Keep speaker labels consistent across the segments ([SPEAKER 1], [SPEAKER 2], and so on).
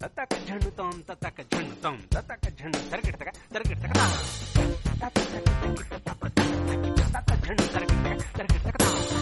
[SPEAKER 1] தத்தக்க ஜண்ணுதோம் தத்தக்க ஜண்ணுதோம் தத்தக்க ஜண்ணு தரகிட்டக தரகிட்டக தத்தக்க ஜண்ணு தரகிட்டக தரகிட்டக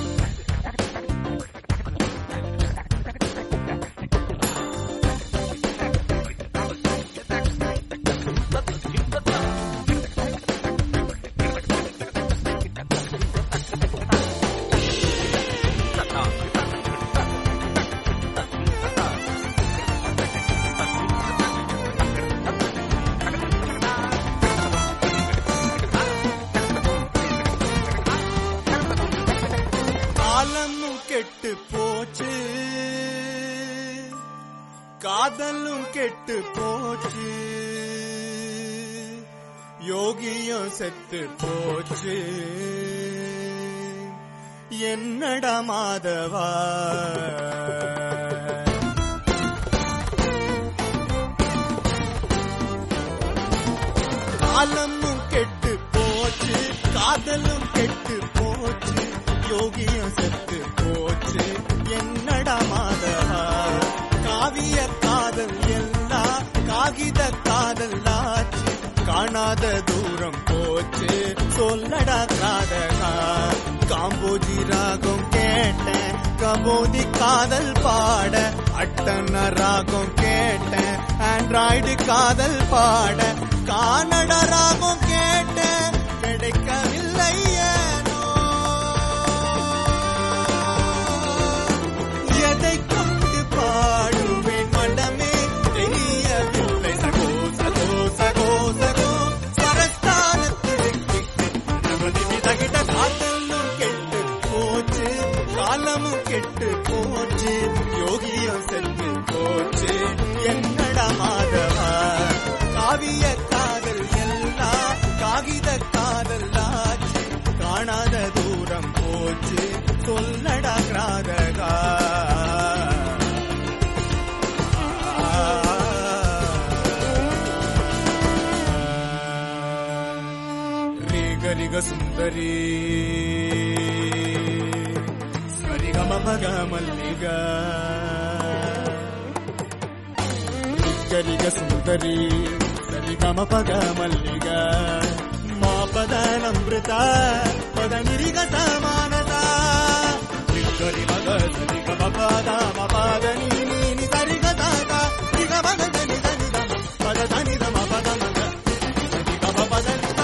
[SPEAKER 2] கெட்டு போச்சு காதலும் கெட்டு போச்சு யோகியும் செத்து போச்சு என்னடா மாதவா காலமும் கெட்டு போச்சு காதலும் கெட்டு போச்சு யோகியும் செத்து போச்சு என்னடா மாதவா காவிய காதல் எல்லாம் காகித காதல் ஆச்சு காணாத தூரம் போச்சு சொல்லடா காதகா காம்போஜி ராகம் கேட்டேன் கபோதி காதல் பாட அட்டன ராகம் கேட்டேன் ஆண்ட்ராய்டு காதல் பாட கானட ராகம் கேட்டேன் கிடைக்கவில்லை ஏனோ எதை கொண்டு பாடுவேன் மனமே தெரியவில்லை சகோ சகோ சகோ சகோ சரஸ்தானத்தில் தகிட்ட காதலும் கெட்டு போச்சு காலமும் கெட்டு போச்சு யோகியும் செத்து போச்சு என்னடா மாதவா காவிய காதல் எல்லாம் காகித காதல் ஆச்சு காணாத தூரம் போச்சு சொல்லடா கிராதகா ரிக சுந்தரி சரிகம பக மல்லிகா ரிக சுந்தரி சரிகம பக மல்லிகா மா பத நம்ருத பத நிரிக சமானதா ரிக மக சரிகம பத ಮ ಪದ ನೀ ಸರಿಗ ದಾದ ರಿಗ ಮಗ ಧನಿ ಧನಿ ಧಮ ಪದ ಧನಿ ಧಮ ಪದ ಮಗ ರಿಗ ಪದ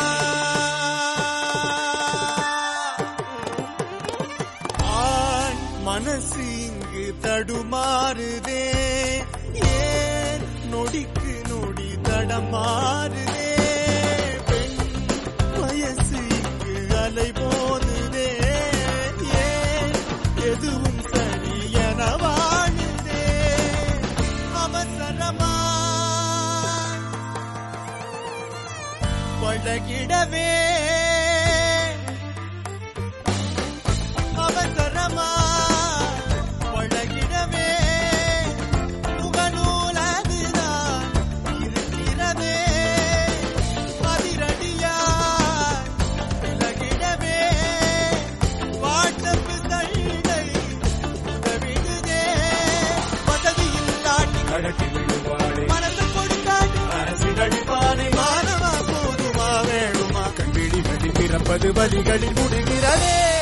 [SPEAKER 2] மனசு இங்கு தடுமாறுதே ஏன் நொடிக்கு நொடி தடமாறுதே பெண் வயசு இங்கு அலை போதுதே ஏன் எதுவும் சரியென வாழுதே அவசரமா பழகிடவே அவசரமா பழகிடவே முகநூலதுதான் இருக்கிறதே அதிரடியா விலகிடவே வாட்ஸ்அப் தள்ளை உதவிடுதே வசதி இல்லாட்டி கடட்டி விடுவாளே மனசு கொடுத்தாட்டி அரசு கடிப்பானை மானவா போதுமா வேணுமா கண்பிடி கடி பிறப்பது வலிகளில் முடிகிறதே